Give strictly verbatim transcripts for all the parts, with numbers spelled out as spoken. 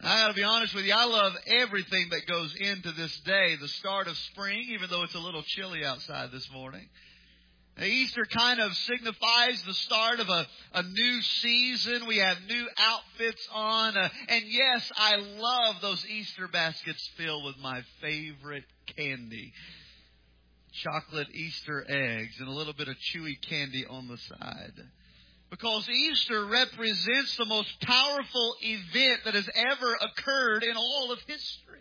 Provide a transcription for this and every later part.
I got to be honest with you, I love everything that goes into this day, the start of spring, even though it's a little chilly outside this morning. Easter kind of signifies the start of a, a new season. We have new outfits on. Uh, and yes, I love those Easter baskets filled with my favorite candy. Chocolate Easter eggs and a little bit of chewy candy on the side. Because Easter represents the most powerful event that has ever occurred in all of history.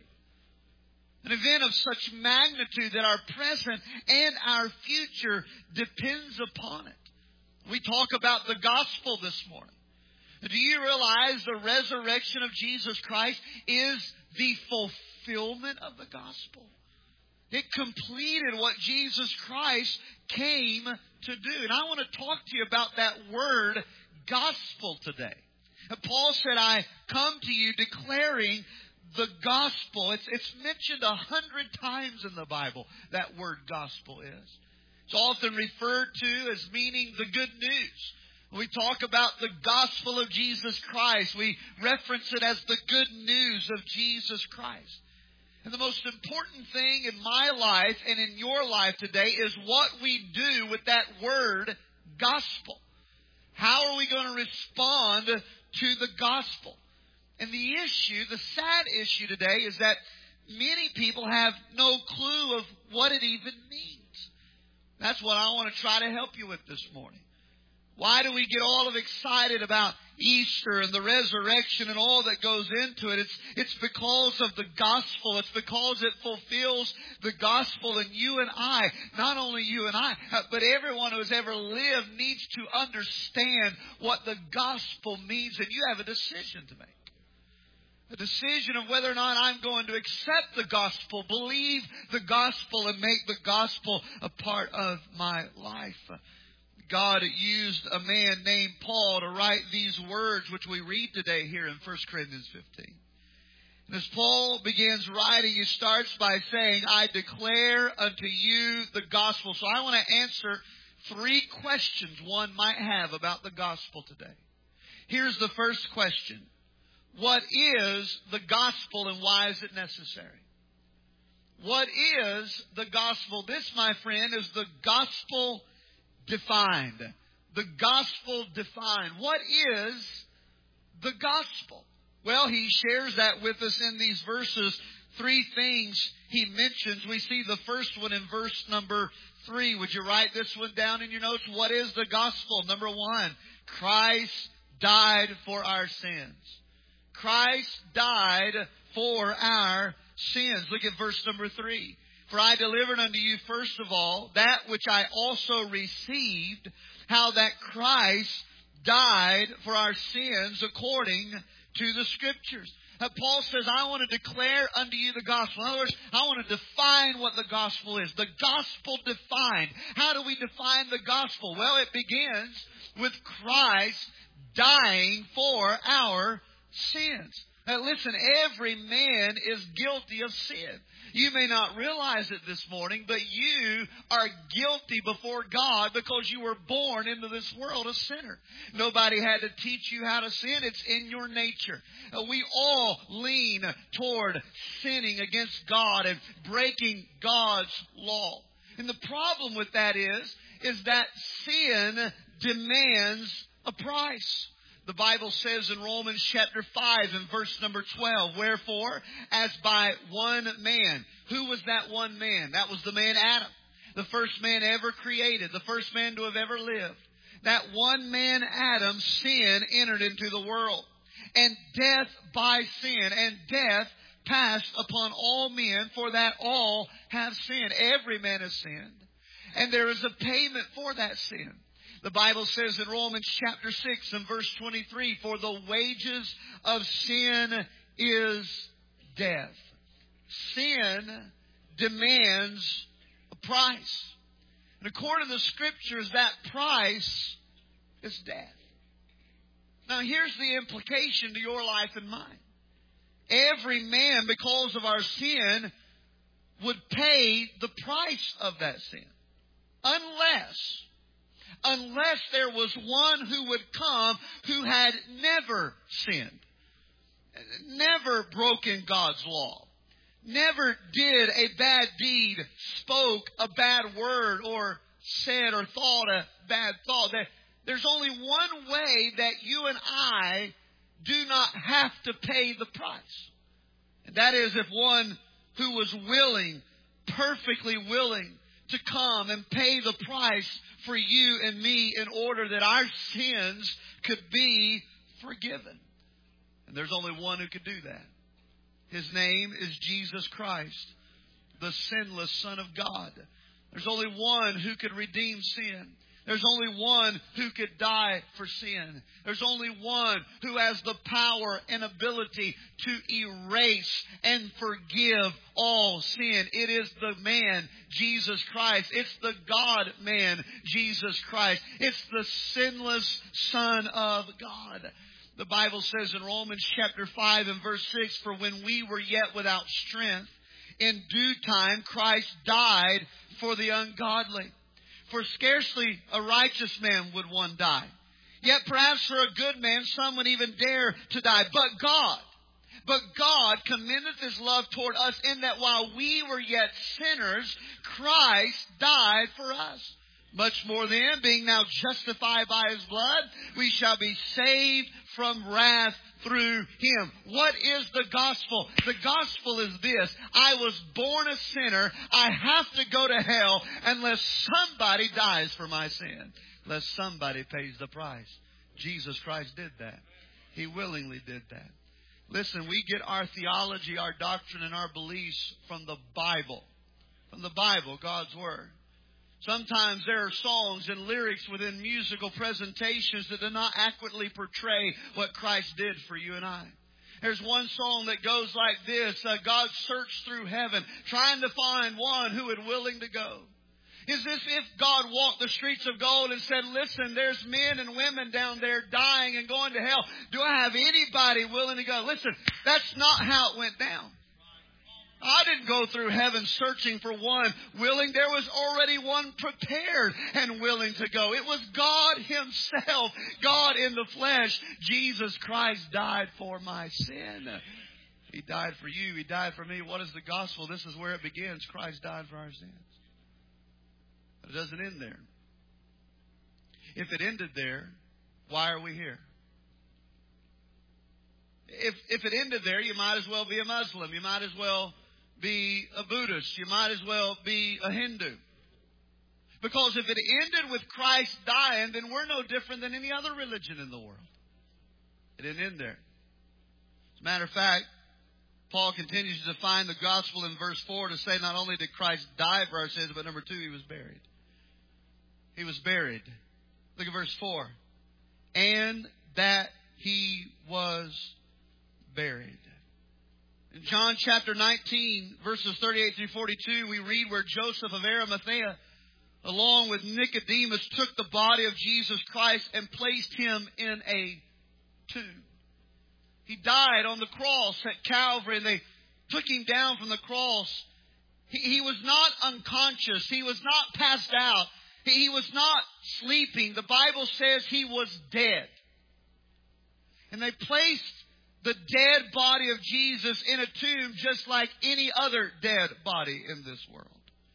An event of such magnitude that our present and our future depends upon it. We talk about the gospel this morning. Do you realize the resurrection of Jesus Christ is the fulfillment of the gospel? It completed what Jesus Christ came to do. And I want to talk to you about that word, gospel, today. Paul said, I come to you declaring the gospel. It's, it's mentioned a hundred times in the Bible, that word gospel is. It's often referred to as meaning the good news. When we talk about the gospel of Jesus Christ, we reference it as the good news of Jesus Christ. And the most important thing in my life and in your life today is what we do with that word gospel. How are we going to respond to the gospel? And the issue, the sad issue today, is that many people have no clue of what it even means. That's what I want to try to help you with this morning. Why do we get all of excited about Easter and the resurrection and all that goes into it? It's, it's because of the gospel. It's because it fulfills the gospel. And you and I, not only you and I, but everyone who has ever lived needs to understand what the gospel means. And you have a decision to make. A decision of whether or not I'm going to accept the gospel, believe the gospel, and make the gospel a part of my life. God used a man named Paul to write these words which we read today here in First Corinthians fifteen. And as Paul begins writing, he starts by saying, I declare unto you the gospel. So I want to answer three questions one might have about the gospel today. Here's the first question. What is the gospel and why is it necessary? What is the gospel? This, my friend, is the gospel defined. The gospel defined. What is the gospel? Well, he shares that with us in these verses. Three things he mentions. We see the first one in verse number three. Would you write this one down in your notes? What is the gospel? Number one, Christ died for our sins. Christ died for our sins. Look at verse number three. For I delivered unto you first of all that which I also received, how that Christ died for our sins according to the Scriptures. Uh, Paul says, I want to declare unto you the gospel. In other words, I want to define what the gospel is. The gospel defined. How do we define the gospel? Well, it begins with Christ dying for our sins. Now listen, every man is guilty of sin. You may not realize it this morning, but you are guilty before God because you were born into this world a sinner. Nobody had to teach you how to sin. It's in your nature. We all lean toward sinning against God and breaking God's law. And the problem with that is, is that sin demands a price. The Bible says in Romans chapter five and verse number twelve, wherefore, as by one man. Who was that one man? That was the man Adam. The first man ever created. The first man to have ever lived. That one man Adam, sin entered into the world. And death by sin. And death passed upon all men, for that all have sinned. Every man has sinned. And there is a payment for that sin. The Bible says in Romans chapter six and verse twenty-three, for the wages of sin is death. Sin demands a price. And according to the Scriptures, that price is death. Now here's the implication to your life and mine. Every man, because of our sin, would pay the price of that sin. Unless... Unless there was one who would come who had never sinned. never broken God's law, never did a bad deed, spoke a bad word, or said or thought a bad thought. There's only one way that you and I do not have to pay the price. And that is if one who was willing, perfectly willing, to come and pay the price for you and me in order that our sins could be forgiven. And there's only one who could do that. His name is Jesus Christ, the sinless Son of God. There's only one who could redeem sin. There's only one who could die for sin. There's only one who has the power and ability to erase and forgive all sin. It is the man, Jesus Christ. It's the God-man, Jesus Christ. It's the sinless Son of God. The Bible says in Romans chapter five and verse six, "For when we were yet without strength, in due time Christ died for the ungodly. For scarcely a righteous man would one die. Yet perhaps for a good man some would even dare to die. But God, but God commendeth His love toward us in that while we were yet sinners, Christ died for us. Much more then, being now justified by His blood, we shall be saved from wrath through Him." What is the gospel? The gospel is this: I was born a sinner. I have to go to hell unless somebody dies for my sin, unless somebody pays the price. Jesus Christ did that. He willingly did that. Listen, we get our theology, our doctrine, and our beliefs from the Bible. From the Bible, God's Word. Sometimes there are songs and lyrics within musical presentations that do not accurately portray what Christ did for you and I. There's one song that goes like this: uh, God searched through heaven, trying to find one who would willing to go. Is this if God walked the streets of gold and said, "Listen, there's men and women down there dying and going to hell. Do I have anybody willing to go?" Listen, that's not how it went down. I didn't go through heaven searching for one willing. There was already one prepared and willing to go. It was God Himself, God in the flesh. Jesus Christ died for my sin. He died for you. He died for me. What is the gospel? This is where it begins. Christ died for our sins. But it doesn't end there. If it ended there, why are we here? If, if it ended there, you might as well be a Muslim. You might as well be a Buddhist. You might as well be a Hindu. Because if it ended with Christ dying, then we're no different than any other religion in the world. It didn't end there. As a matter of fact, Paul continues to define the gospel in verse four to say not only did Christ die for our sins, but number two, He was buried. He was buried. Look at verse four. And that He was buried. In John chapter nineteen, verses thirty-eight through forty-two, we read where Joseph of Arimathea, along with Nicodemus, took the body of Jesus Christ and placed Him in a tomb. He died on the cross at Calvary, and they took Him down from the cross. He, he was not unconscious. He was not passed out. He, he was not sleeping. The Bible says He was dead. And they placed the dead body of Jesus in a tomb just like any other dead body in this world.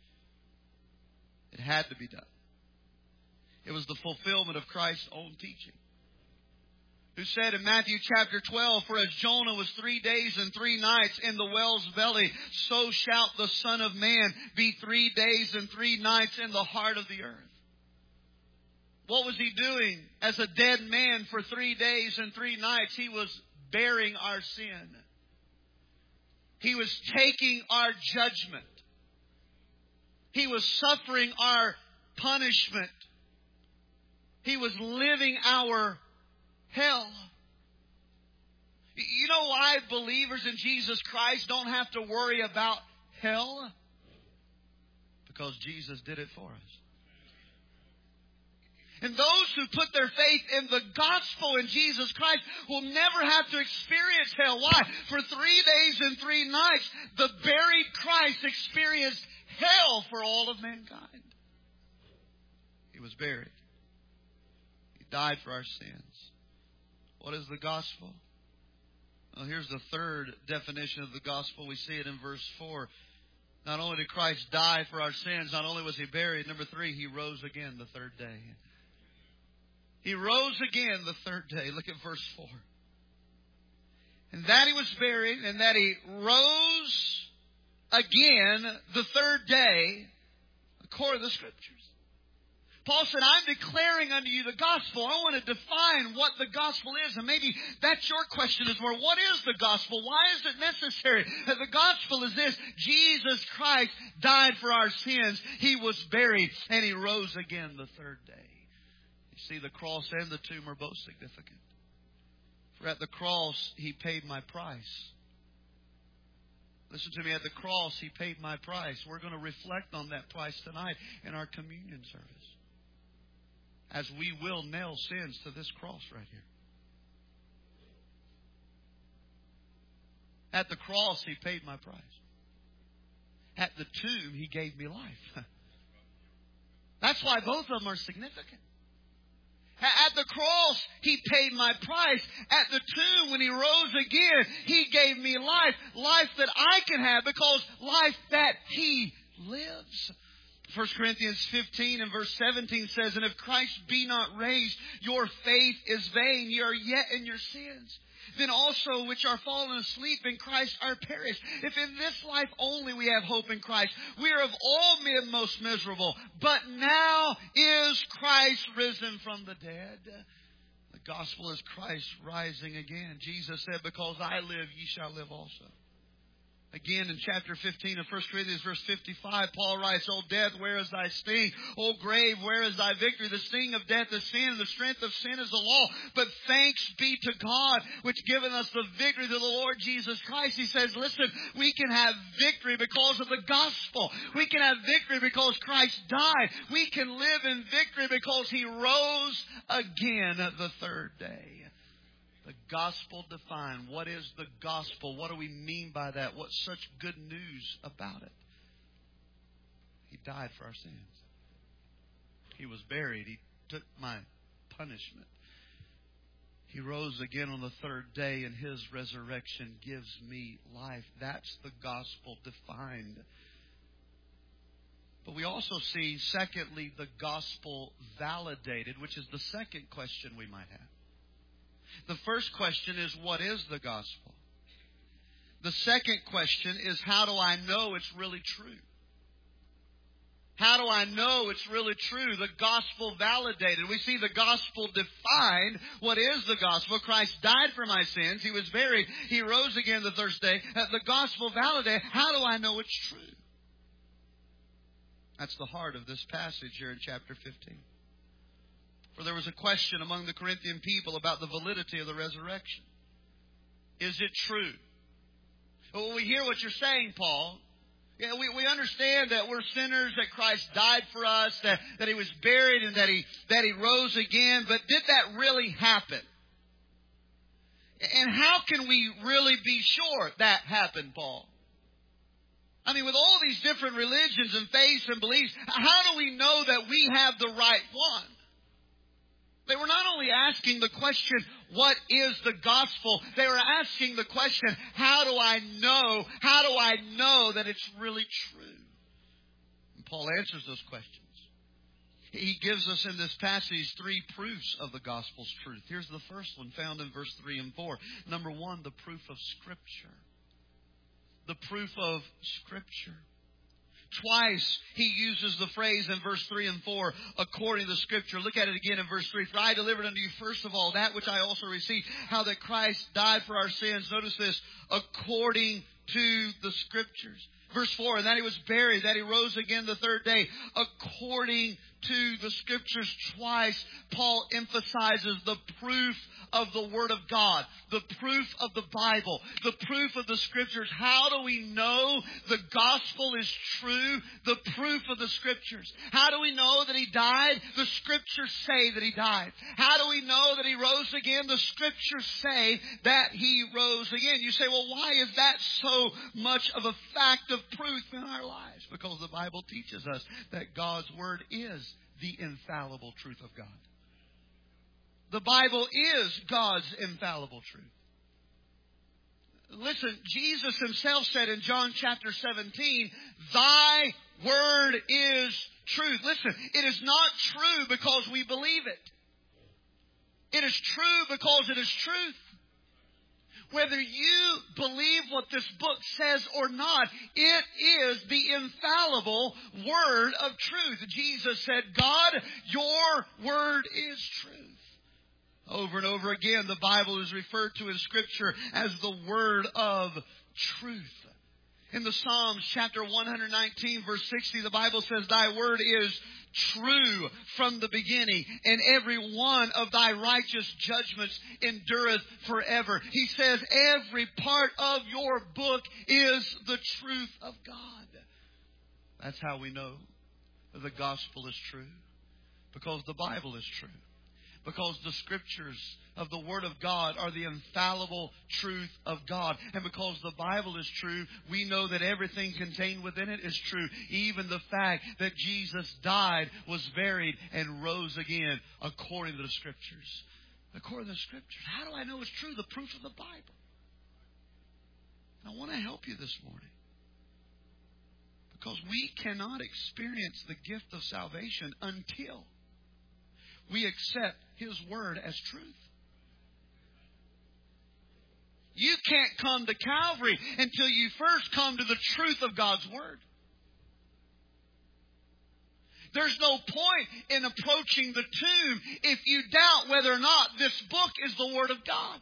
It had to be done. It was the fulfillment of Christ's own teaching. Who said in Matthew chapter twelve, "For as Jonah was three days and three nights in the whale's belly, so shalt the Son of Man be three days and three nights in the heart of the earth." What was He doing as a dead man for three days and three nights? He was bearing our sin. He was taking our judgment. He was suffering our punishment. He was living our hell. You know why believers in Jesus Christ don't have to worry about hell? Because Jesus did it for us. And those who put their faith in the gospel in Jesus Christ will never have to experience hell. Why? For three days and three nights, the buried Christ experienced hell for all of mankind. He was buried. He died for our sins. What is the gospel? Well, here's the third definition of the gospel. We see it in verse four. Not only did Christ die for our sins, not only was He buried, number three, He rose again the third day. He rose again the third day. Look at verse four. And that He was buried, and that He rose again the third day, according to the Scriptures. Paul said, I'm declaring unto you the gospel. I want to define what the gospel is. And maybe that's your question as well. What is the gospel? Why is it necessary? The gospel is this. Jesus Christ died for our sins. He was buried and He rose again the third day. You see, the cross and the tomb are both significant. For at the cross, He paid my price. Listen to me. At the cross, He paid my price. We're going to reflect on that price tonight in our communion service, as we will nail sins to this cross right here. At the cross, He paid my price. At the tomb, He gave me life. That's why both of them are significant. At the cross, He paid my price. At the tomb, when He rose again, He gave me life. Life that I can have, because life that He lives. First Corinthians fifteen and verse seventeen says, and if Christ be not raised, your faith is vain. You are yet in your sins. Then also which are fallen asleep in Christ are perished. If in this life only we have hope in Christ, we are of all men most miserable. But now is Christ risen from the dead. The gospel is Christ rising again. Jesus said, because I live, ye shall live also. Again, in chapter fifteen of First Corinthians, verse fifty-five, Paul writes, O death, where is thy sting? O grave, where is thy victory? The sting of death is sin, and the strength of sin is the law. But thanks be to God, which giveth us the victory through the Lord Jesus Christ. He says, listen, we can have victory because of the gospel. We can have victory because Christ died. We can live in victory because He rose again the third day. The gospel defined. What is the gospel? What do we mean by that? What's such good news about it? He died for our sins. He was buried. He took my punishment. He rose again on the third day, and His resurrection gives me life. That's the gospel defined. But we also see, secondly, the gospel validated, which is the second question we might have. The first question is, what is the gospel? The second question is, how do I know it's really true? How do I know it's really true? The gospel validated. We see the gospel defined. What is the gospel? Christ died for my sins. He was buried. He rose again the third day. The gospel validated. How do I know it's true? That's the heart of this passage here in chapter fifteen. For there was a question among the Corinthian people about the validity of the resurrection. Is it true? Well, we hear what you're saying, Paul. Yeah, we, we understand that we're sinners, that Christ died for us, that, that He was buried, and that he, that he rose again. But did that really happen? And how can we really be sure that happened, Paul? I mean, with all these different religions and faiths and beliefs, how do we know that we have the right one? They were not only asking the question, what is the gospel? They were asking the question, how do I know? How do I know that it's really true? And Paul answers those questions. He gives us in this passage three proofs of the gospel's truth. Here's the first one found in verse three and four. Number one, the proof of Scripture. The proof of Scripture. Twice he uses the phrase in verse three and four, according to the Scripture. Look at it again in verse three. For I delivered unto you first of all that which I also received, how that Christ died for our sins. Notice this, according to the Scriptures. Verse four, and that He was buried, that He rose again the third day, according to the Scriptures. Twice Paul emphasizes the proof of the Word of God, the proof of the Bible, the proof of the Scriptures. How do we know the gospel is true? The proof of the Scriptures. How do we know that He died? The Scriptures say that He died. How do we know that He rose again? The Scriptures say that He rose again. You say, well, why is that so much of a fact of truth in our lives? Because the Bible teaches us that God's Word is the infallible truth of God. The Bible is God's infallible truth. Listen, Jesus himself said in John chapter seventeen, Thy word is truth. Listen, it is not true because we believe it. It is true because it is truth. Whether you believe what this book says or not, it is the infallible word of truth. Jesus said, God, your word is truth. Over and over again, the Bible is referred to in Scripture as the word of truth. In the Psalms, chapter one nineteen, verse sixty, the Bible says, Thy word is true from the beginning, and every one of Thy righteous judgments endureth forever. He says, every part of your book is the truth of God. That's how we know that the gospel is true. Because the Bible is true. Because the Scriptures of the Word of God are the infallible truth of God. And because the Bible is true, we know that everything contained within it is true. Even the fact that Jesus died, was buried, and rose again according to the Scriptures. According to the Scriptures. How do I know it's true? The proof of the Bible. I want to help you this morning. Because we cannot experience the gift of salvation until we accept His Word as truth. You can't come to Calvary until you first come to the truth of God's Word. There's no point in approaching the tomb if you doubt whether or not this book is the Word of God.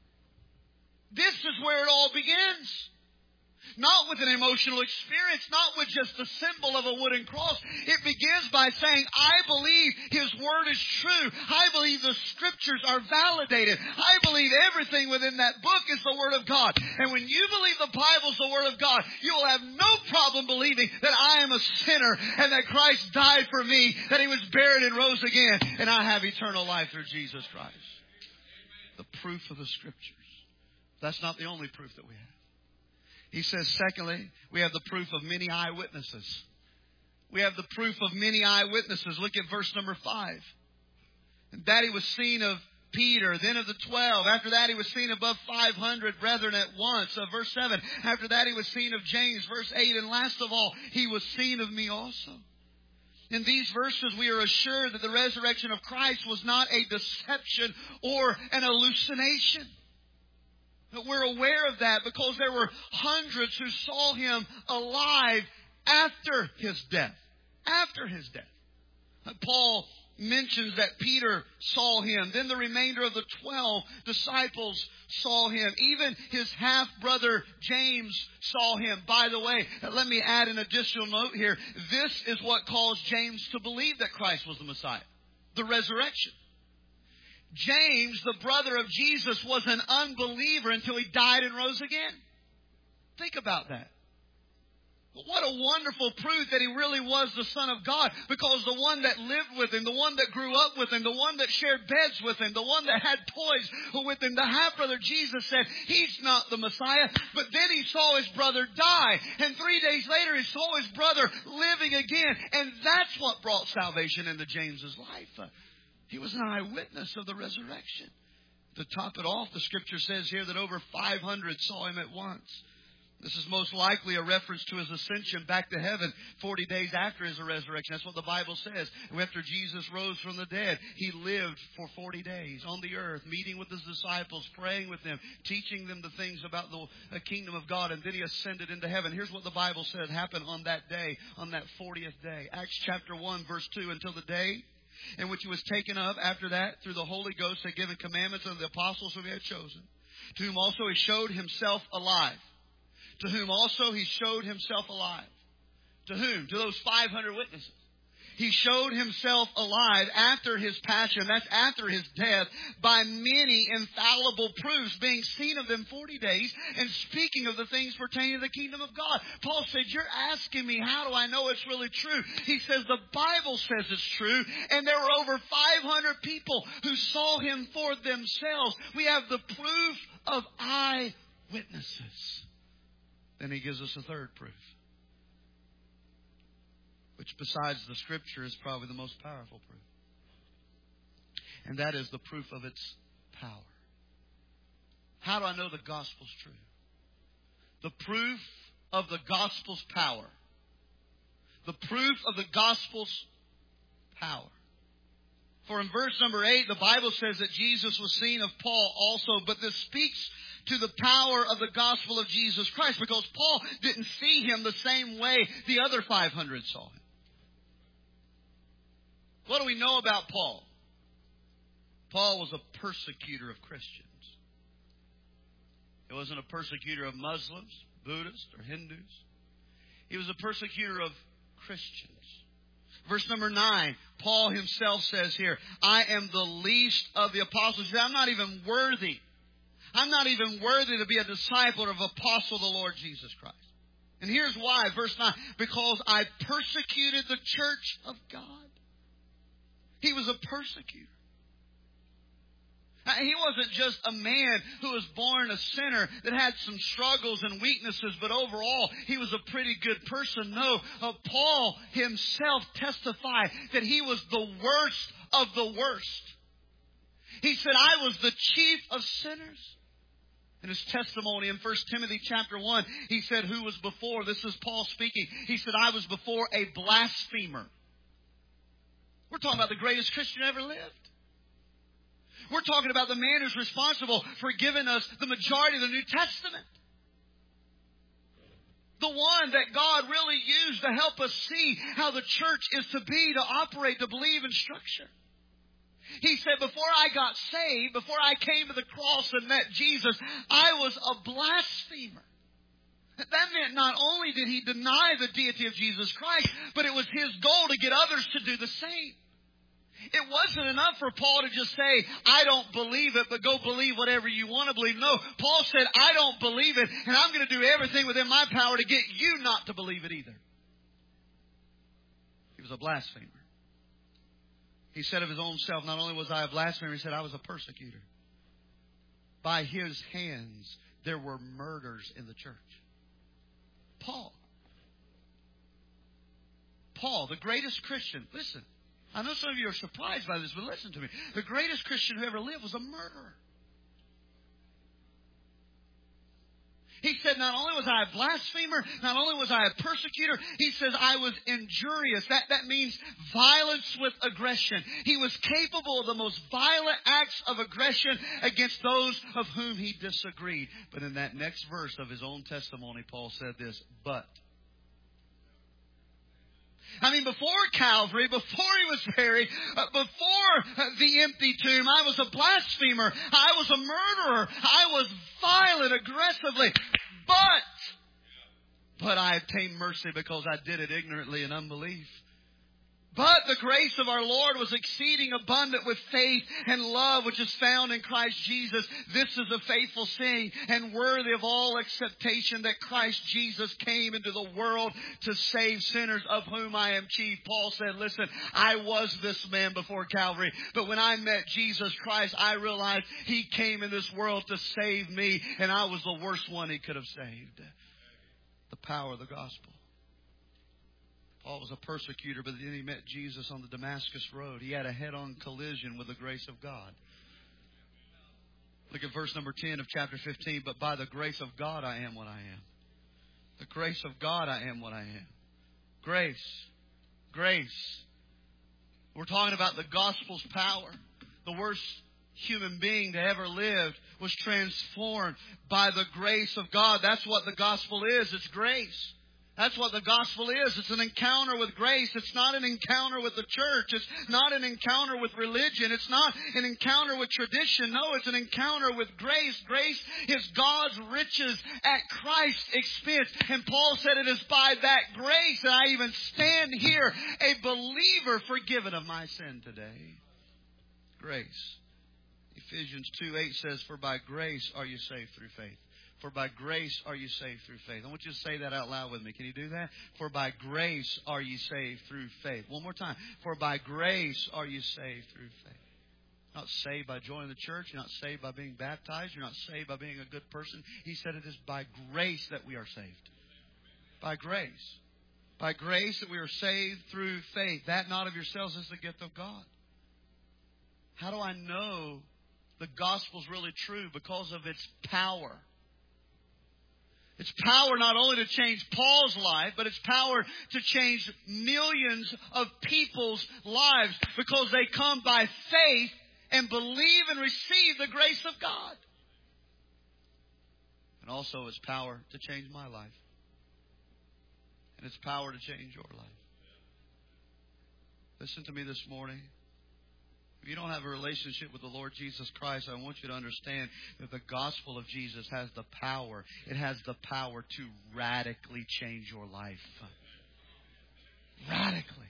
This is where it all begins. Not with an emotional experience, not with just the symbol of a wooden cross. It begins by saying, I believe His Word is true. I believe the Scriptures are validated. I believe everything within that book is the Word of God. And when you believe the Bible is the Word of God, you will have no problem believing that I am a sinner and that Christ died for me, that He was buried and rose again, and I have eternal life through Jesus Christ. The proof of the Scriptures. That's not the only proof that we have. He says, secondly, we have the proof of many eyewitnesses. We have the proof of many eyewitnesses. Look at verse number five. And that He was seen of Peter, then of the twelve. After that, He was seen above five hundred brethren at once. Uh, verse seven. After that, He was seen of James. Verse eight. And last of all, He was seen of me also. In these verses, we are assured that the resurrection of Christ was not a deception or an hallucination. We're aware of that because there were hundreds who saw Him alive after His death. After His death. Paul mentions that Peter saw Him. Then the remainder of the twelve disciples saw Him. Even His half-brother James saw Him. By the way, let me add an additional note here. This is what caused James to believe that Christ was the Messiah. The resurrection. James, the brother of Jesus, was an unbeliever until he died and rose again. Think about that. What a wonderful proof that He really was the Son of God. Because the one that lived with Him, the one that grew up with Him, the one that shared beds with Him, the one that had toys with Him, the half-brother Jesus said, He's not the Messiah. But then he saw his brother die. And three days later he saw his brother living again. And that's what brought salvation into James's life. He was an eyewitness of the resurrection. To top it off, the Scripture says here that over five hundred saw Him at once. This is most likely a reference to His ascension back to heaven forty days after His resurrection. That's what the Bible says. After Jesus rose from the dead, He lived for forty days on the earth, meeting with His disciples, praying with them, teaching them the things about the kingdom of God, and then He ascended into heaven. Here's what the Bible said happened on that day, on that fortieth day. Acts chapter one, verse two, until the day in which He was taken up. After that, through the Holy Ghost, had given commandments unto the apostles whom He had chosen, to whom also He showed Himself alive. To whom also He showed Himself alive. To whom? To those five hundred witnesses. He showed Himself alive after His passion, that's after His death, by many infallible proofs, being seen of them forty days, and speaking of the things pertaining to the kingdom of God. Paul said, you're asking me, how do I know it's really true? He says, the Bible says it's true, and there were over five hundred people who saw Him for themselves. We have the proof of eyewitnesses. Then he gives us a third proof, which besides the Scripture is probably the most powerful proof. And that is the proof of its power. How do I know the gospel's true? The proof of the gospel's power. The proof of the gospel's power. For in verse number eight, the Bible says that Jesus was seen of Paul also, but this speaks to the power of the gospel of Jesus Christ, because Paul didn't see him the same way the other five hundred saw him. What do we know about Paul? Paul was a persecutor of Christians. He wasn't a persecutor of Muslims, Buddhists, or Hindus. He was a persecutor of Christians. Verse number nine, Paul himself says here, I am the least of the apostles. He said, I'm not even worthy. I'm not even worthy to be a disciple or of apostle of the Lord Jesus Christ. And here's why, verse nine, because I persecuted the church of God. He was a persecutor. He wasn't just a man who was born a sinner that had some struggles and weaknesses, but overall he was a pretty good person. No, uh, Paul himself testified that he was the worst of the worst. He said, I was the chief of sinners. In his testimony in First Timothy chapter one, he said, who was before, this is Paul speaking, he said, I was before a blasphemer. We're talking about the greatest Christian ever lived. We're talking about the man who's responsible for giving us the majority of the New Testament. The one that God really used to help us see how the church is to be, to operate, to believe in structure. He said, before I got saved, before I came to the cross and met Jesus, I was a blasphemer. That meant not only did he deny the deity of Jesus Christ, but it was his goal to get others to do the same. It wasn't enough for Paul to just say, I don't believe it, but go believe whatever you want to believe. No, Paul said, I don't believe it, and I'm going to do everything within my power to get you not to believe it either. He was a blasphemer. He said of his own self, not only was I a blasphemer, he said I was a persecutor. By his hands, there were murders in the church. Paul. Paul, the greatest Christian. Listen. I know some of you are surprised by this, but listen to me. The greatest Christian who ever lived was a murderer. He said, not only was I a blasphemer, not only was I a persecutor, he says I was injurious. That, that means violence with aggression. He was capable of the most violent acts of aggression against those of whom he disagreed. But in that next verse of his own testimony, Paul said this, but... I mean, before Calvary, before he was buried, uh, before uh, the empty tomb, I was a blasphemer. I was a murderer. I was violent aggressively. But, but I obtained mercy because I did it ignorantly in unbelief. But the grace of our Lord was exceeding abundant with faith and love which is found in Christ Jesus. This is a faithful saying and worthy of all acceptation that Christ Jesus came into the world to save sinners, of whom I am chief. Paul said, listen, I was this man before Calvary, but when I met Jesus Christ, I realized he came in this world to save me, and I was the worst one he could have saved. The power of the gospel. Paul was a persecutor, but then he met Jesus on the Damascus Road. He had a head-on collision with the grace of God. Look at verse number ten of chapter fifteen. But by the grace of God I am what I am. The grace of God I am what I am. Grace. Grace. We're talking about the gospel's power. The worst human being to ever live was transformed by the grace of God. That's what the gospel is. It's grace. That's what the gospel is. It's an encounter with grace. It's not an encounter with the church. It's not an encounter with religion. It's not an encounter with tradition. No, it's an encounter with grace. Grace is God's riches at Christ's expense. And Paul said it is by that grace that I even stand here, a believer forgiven of my sin today. Grace. Ephesians two eight says, for by grace are you saved through faith. For by grace are you saved through faith. I want you to say that out loud with me. Can you do that? For by grace are you saved through faith. One more time. For by grace are you saved through faith. You're not saved by joining the church. You're not saved by being baptized. You're not saved by being a good person. He said it is by grace that we are saved. By grace. By grace that we are saved through faith. That not of yourselves is the gift of God. How do I know the gospel is really true? Because of its power. It's power not only to change Paul's life, but it's power to change millions of people's lives because they come by faith and believe and receive the grace of God. And also it's power to change my life. And it's power to change your life. Listen to me this morning. If you don't have a relationship with the Lord Jesus Christ, I want you to understand that the gospel of Jesus has the power. It has the power to radically change your life. Radically.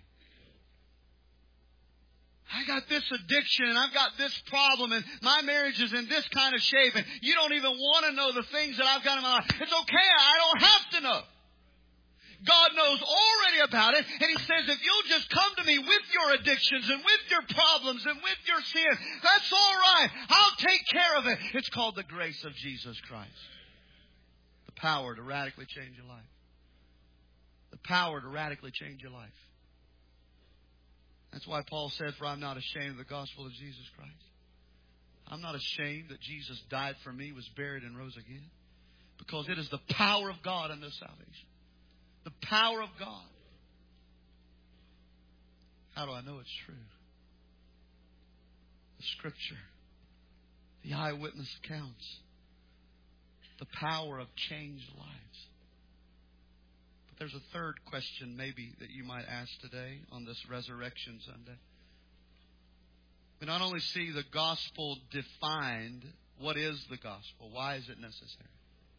I got this addiction and I've got this problem and my marriage is in this kind of shape and you don't even want to know the things that I've got in my life. It's okay. I don't have to know. God knows already about it, and He says, if you'll just come to me with your addictions and with your problems and with your sin, that's all right. I'll take care of it. It's called the grace of Jesus Christ. The power to radically change your life. The power to radically change your life. That's why Paul said, for I'm not ashamed of the gospel of Jesus Christ. I'm not ashamed that Jesus died for me, was buried, and rose again. Because it is the power of God unto salvation. The power of God. How do I know it's true? The Scripture. The eyewitness accounts. The power of changed lives. But there's a third question maybe that you might ask today on this Resurrection Sunday. We not only see the gospel defined, what is the gospel? Why is it necessary?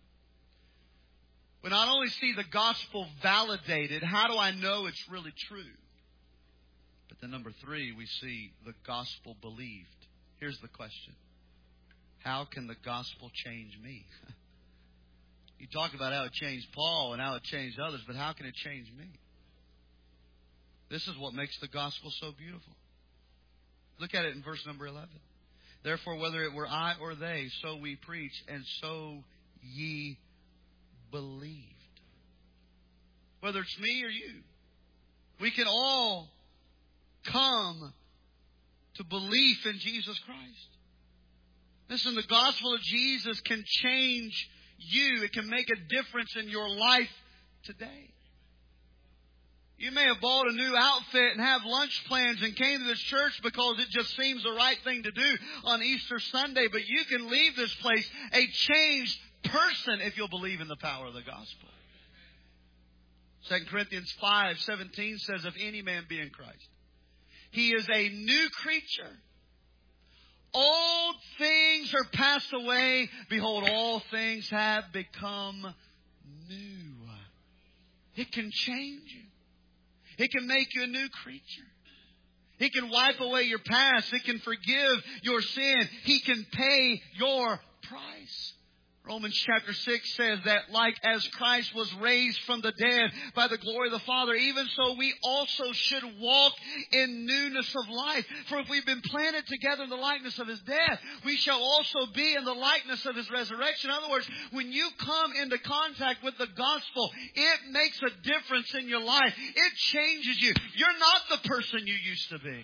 We not only see the gospel validated, how do I know it's really true? But then number three, we see the gospel believed. Here's the question. How can the gospel change me? You talk about how it changed Paul and how it changed others, but how can it change me? This is what makes the gospel so beautiful. Look at it in verse number eleven. Therefore, whether it were I or they, so we preach, and so ye believed. Whether it's me or you, we can all come to belief in Jesus Christ. Listen, the gospel of Jesus can change you. It can make a difference in your life today. You may have bought a new outfit and have lunch plans and came to this church because it just seems the right thing to do on Easter Sunday, but you can leave this place a changed person if you'll believe in the power of the gospel. Second Corinthians five seventeen says, if any man be in Christ, he is a new creature. Old things are passed away. Behold, all things have become new. It can change you. It can make you a new creature. He can wipe away your past. It can forgive your sin. He can pay your price. Romans chapter six says that like as Christ was raised from the dead by the glory of the Father, even so we also should walk in newness of life. For if we've been planted together in the likeness of His death, we shall also be in the likeness of His resurrection. In other words, when you come into contact with the gospel, it makes a difference in your life. It changes you. You're not the person you used to be.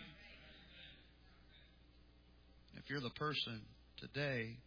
If you're the person today,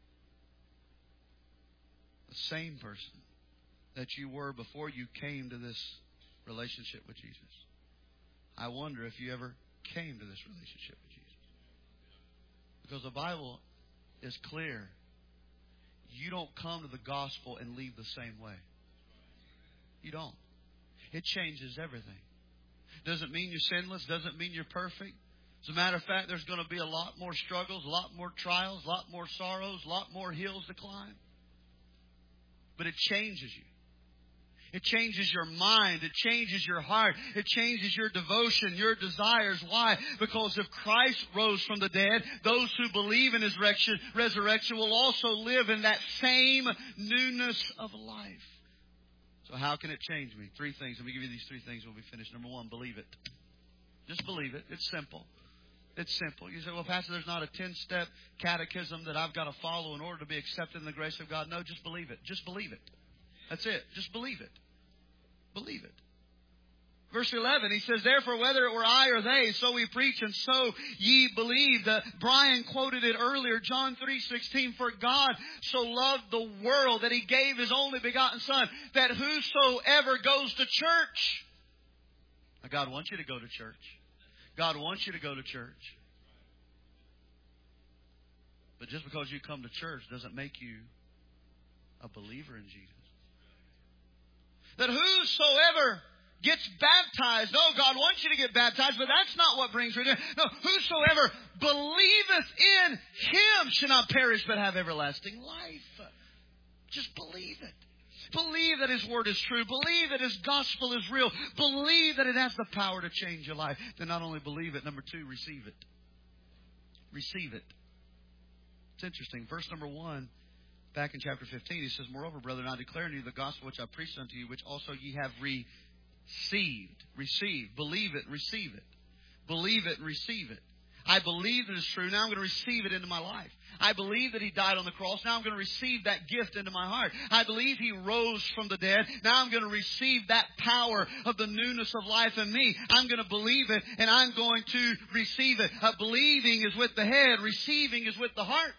the same person that you were before you came to this relationship with Jesus, I wonder if you ever came to this relationship with Jesus. Because the Bible is clear. You don't come to the gospel and leave the same way. You don't. It changes everything. Doesn't mean you're sinless. Doesn't mean you're perfect. As a matter of fact, there's going to be a lot more struggles, a lot more trials, a lot more sorrows, a lot more hills to climb. But it changes you. It changes your mind. It changes your heart. It changes your devotion, your desires. Why? Because if Christ rose from the dead, those who believe in His resurrection will also live in that same newness of life. So how can it change me? Three things. Let me give you these three things when we finish. Number one, believe it. Just believe it. It's simple. It's simple. You say, well, Pastor, there's not a ten-step catechism that I've got to follow in order to be accepted in the grace of God. No, just believe it. Just believe it. That's it. Just believe it. Believe it. Verse eleven, he says, therefore, whether it were I or they, so we preach, and so ye believed. Uh, Brian quoted it earlier, John three sixteen, for God so loved the world that He gave His only begotten Son, that whosoever goes to church. Now, God wants you to go to church. God wants you to go to church. But just because you come to church doesn't make you a believer in Jesus. That whosoever gets baptized. No, God wants you to get baptized, but that's not what brings redemption. No, whosoever believeth in Him shall not perish, but have everlasting life. Just believe it. Believe that His Word is true. Believe that His gospel is real. Believe that it has the power to change your life. Then not only believe it, number two, receive it. Receive it. It's interesting. Verse number one, back in chapter fifteen, he says, moreover, brethren, I declare unto you the gospel which I preached unto you, which also ye have received. Received, receive, believe it, receive it. Believe it and receive it. I believe that it's true. Now I'm going to receive it into my life. I believe that He died on the cross. Now I'm going to receive that gift into my heart. I believe He rose from the dead. Now I'm going to receive that power of the newness of life in me. I'm going to believe it and I'm going to receive it. Uh, believing is with the head. Receiving is with the heart.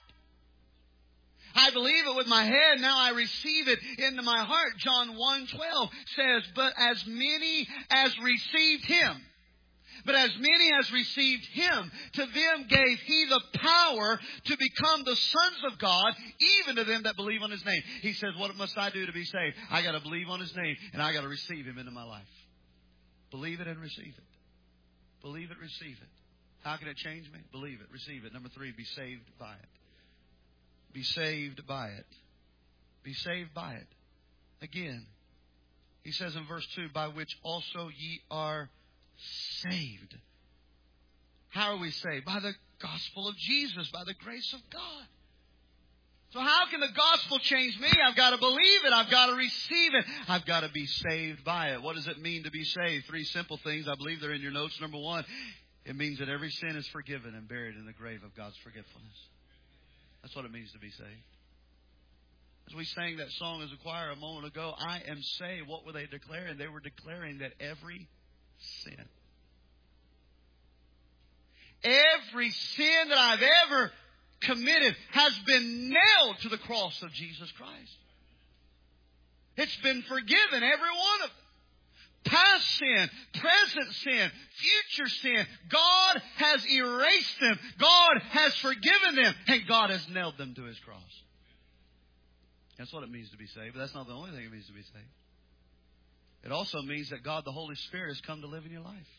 I believe it with my head. Now I receive it into my heart. John one twelve says, but as many as received Him, but as many as received Him, to them gave He the power to become the sons of God, even to them that believe on His name. He says, what must I do to be saved? I got to believe on His name, and I got to receive Him into my life. Believe it and receive it. Believe it, receive it. How can it change me? Believe it, receive it. Number three, be saved by it. Be saved by it. Be saved by it. Again, he says in verse two, by which also ye are saved. How are we saved? By the gospel of Jesus, by the grace of God. So how can the gospel change me? I've got to believe it. I've got to receive it. I've got to be saved by it. What does it mean to be saved? Three simple things. I believe they're in your notes. Number one, it means that every sin is forgiven and buried in the grave of God's forgetfulness. That's what it means to be saved. As we sang that song as a choir a moment ago, I am saved. What were they declaring? They were declaring that every sin, every sin that I've ever committed has been nailed to the cross of Jesus Christ. It's been forgiven, every one of them. Past sin, present sin, future sin. God has erased them. God has forgiven them. And God has nailed them to His cross. That's what it means to be saved. But that's not the only thing it means to be saved. It also means that God the Holy Spirit has come to live in your life.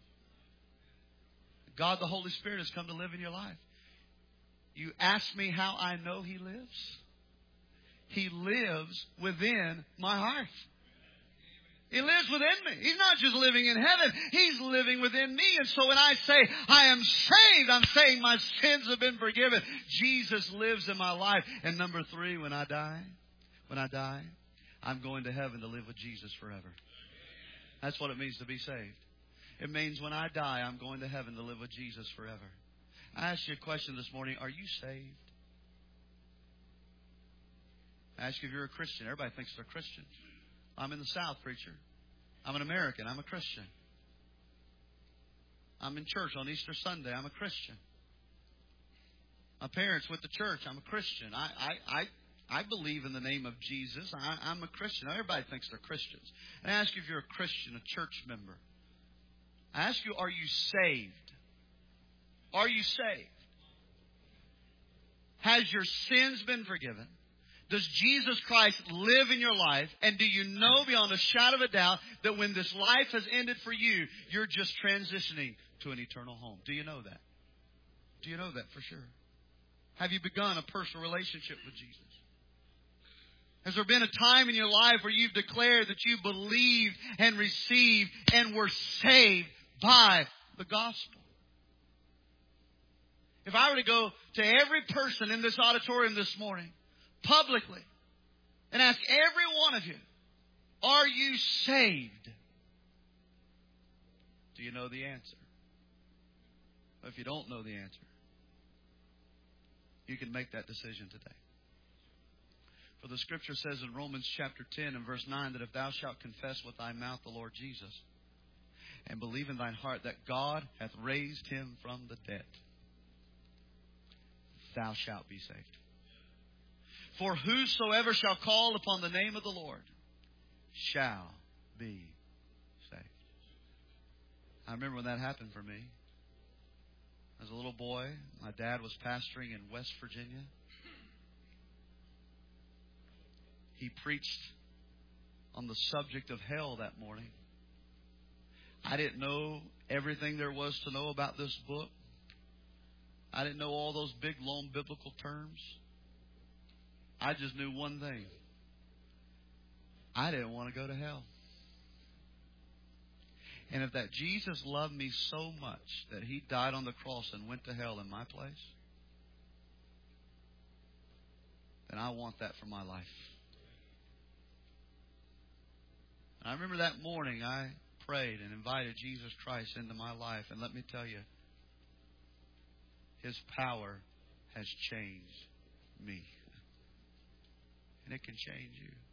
God the Holy Spirit has come to live in your life. You ask me how I know He lives? He lives within my heart. He lives within me. He's not just living in heaven. He's living within me. And so when I say I am saved, I'm saying my sins have been forgiven. Jesus lives in my life. And number three, when I die, when I die, I'm going to heaven to live with Jesus forever. That's what it means to be saved. It means when I die, I'm going to heaven to live with Jesus forever. I asked you a question this morning. Are you saved? I ask you if you're a Christian. Everybody thinks they're Christians. I'm in the South, preacher. I'm an American. I'm a Christian. I'm in church on Easter Sunday. I'm a Christian. My parents went to church. I'm a Christian. I I I, I believe in the name of Jesus. I, I'm a Christian. Everybody thinks they're Christians. And I ask you if you're a Christian, a church member. I ask you, are you saved? Are you saved? Has your sins been forgiven? Does Jesus Christ live in your life? And do you know beyond a shadow of a doubt that when this life has ended for you, you're just transitioning to an eternal home? Do you know that? Do you know that for sure? Have you begun a personal relationship with Jesus? Has there been a time in your life where you've declared that you believed and received and were saved by the gospel? If I were to go to every person in this auditorium this morning, publicly, and ask every one of you, are you saved? Do you know the answer? Well, if you don't know the answer, you can make that decision today. For the Scripture says in Romans chapter ten and verse nine that if thou shalt confess with thy mouth the Lord Jesus and believe in thine heart that God hath raised him from the dead, thou shalt be saved. For whosoever shall call upon the name of the Lord shall be saved. I remember when that happened for me. As a little boy, my dad was pastoring in West Virginia. He preached on the subject of hell that morning. I didn't know everything there was to know about this book. I didn't know all those big, long biblical terms. I just knew one thing. I didn't want to go to hell. And if that Jesus loved me so much that He died on the cross and went to hell in my place, then I want that for my life. And I remember that morning I prayed and invited Jesus Christ into my life. And let me tell you, His power has changed me. And it can change you.